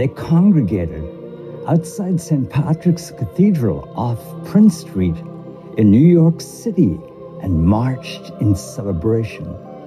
They congregated outside St. Patrick's Cathedral off Prince Street in New York City and marched in celebration.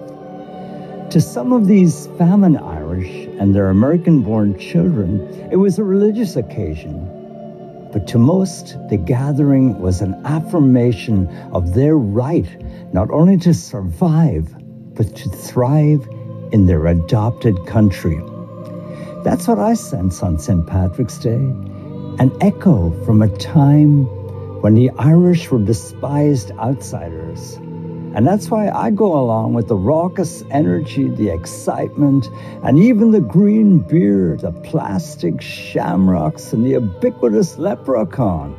To some of these famine Irish and their American-born children, it was a religious occasion. But to most, the gathering was an affirmation of their right not only to survive, but to thrive in their adopted country. That's what I sense on St. Patrick's Day, an echo from a time when the Irish were despised outsiders. And that's why I go along with the raucous energy, the excitement, and even the green beer, the plastic shamrocks, and the ubiquitous leprechaun.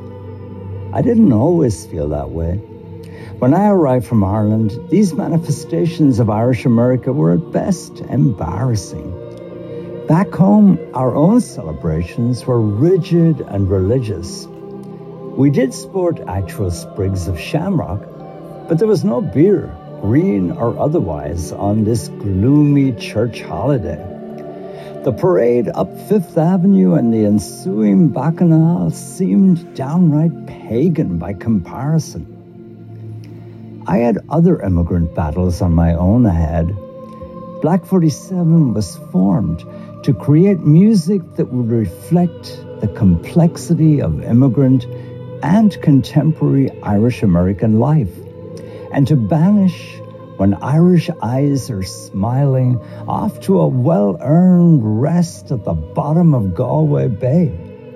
I didn't always feel that way. When I arrived from Ireland, these manifestations of Irish America were at best embarrassing. Back home, our own celebrations were rigid and religious. We did sport actual sprigs of shamrock, but there was no beer, green or otherwise, on this gloomy church holiday. The parade up Fifth Avenue and the ensuing bacchanal seemed downright pagan by comparison. I had other immigrant battles on my own ahead. Black 47 was formed to create music that would reflect the complexity of immigrant and contemporary Irish-American life, and to banish when Irish eyes are smiling off to a well-earned rest at the bottom of Galway Bay.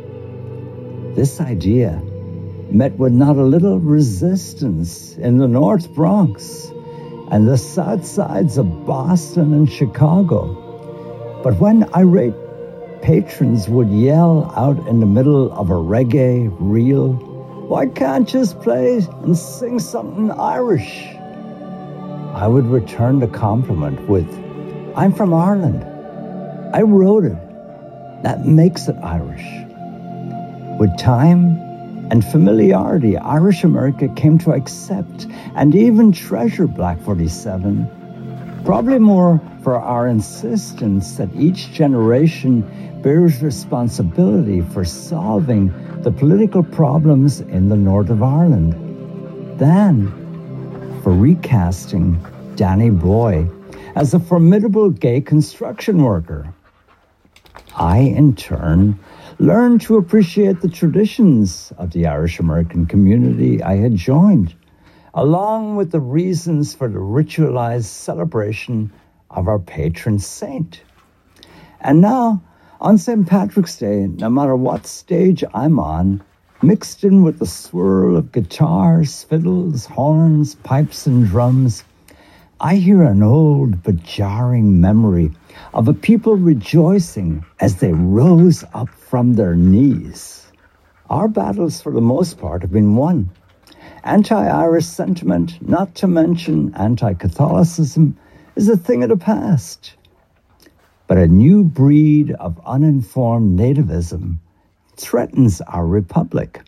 This idea met with not a little resistance in the North Bronx and the south sides of Boston and Chicago. But when irate patrons would yell out in the middle of a reggae reel, "Why can't you just play and sing something Irish?" I would return the compliment with, "I'm from Ireland. I wrote it. That makes it Irish." With time and familiarity, Irish America came to accept and even treasure Black 47, probably more for our insistence that each generation bears responsibility for solving the political problems in the north of Ireland than for recasting Danny Boy as a formidable gay construction worker. I, in turn, learned to appreciate the traditions of the Irish-American community I had joined, along with the reasons for the ritualized celebration of our patron saint. And now, on St. Patrick's Day, no matter what stage I'm on, mixed in with the swirl of guitars, fiddles, horns, pipes, and drums, I hear an old but jarring memory of a people rejoicing as they rose up from their knees. Our battles, for the most part, have been won. Anti-Irish sentiment, not to mention anti-Catholicism, is a thing of the past. But a new breed of uninformed nativism threatens our republic.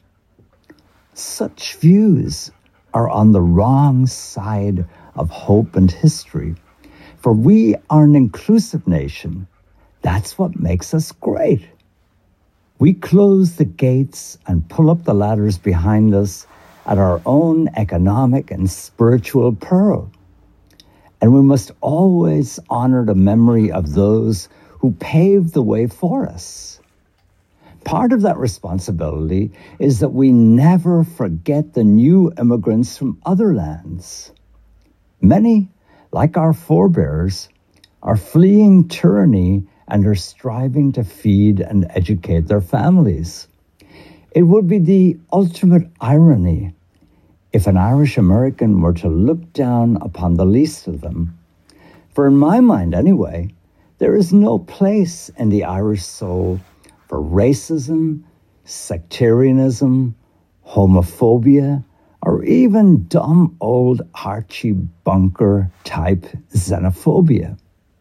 Such views are on the wrong side of hope and history, for we are an inclusive nation. That's what makes us great. We close the gates and pull up the ladders behind us at our own economic and spiritual peril. And we must always honor the memory of those who paved the way for us. Part of that responsibility is that we never forget the new immigrants from other lands. Many, like our forebears, are fleeing tyranny and are striving to feed and educate their families. It would be the ultimate irony if an Irish American were to look down upon the least of them. For in my mind, anyway, there is no place in the Irish soul for racism, sectarianism, homophobia, or even dumb old Archie Bunker type xenophobia.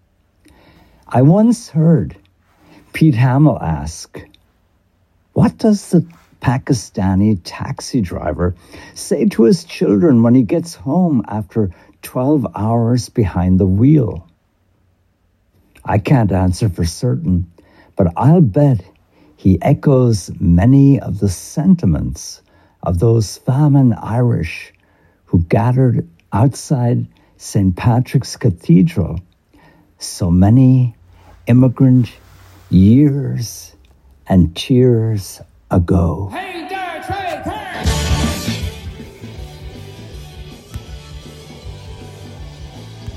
I once heard Pete Hamill ask, "What does the Pakistani taxi driver say to his children when he gets home after 12 hours behind the wheel?" I can't answer for certain, But I'll bet he echoes many of the sentiments of those famine Irish who gathered outside St. Patrick's Cathedral so many immigrant years and tears ago. Hey!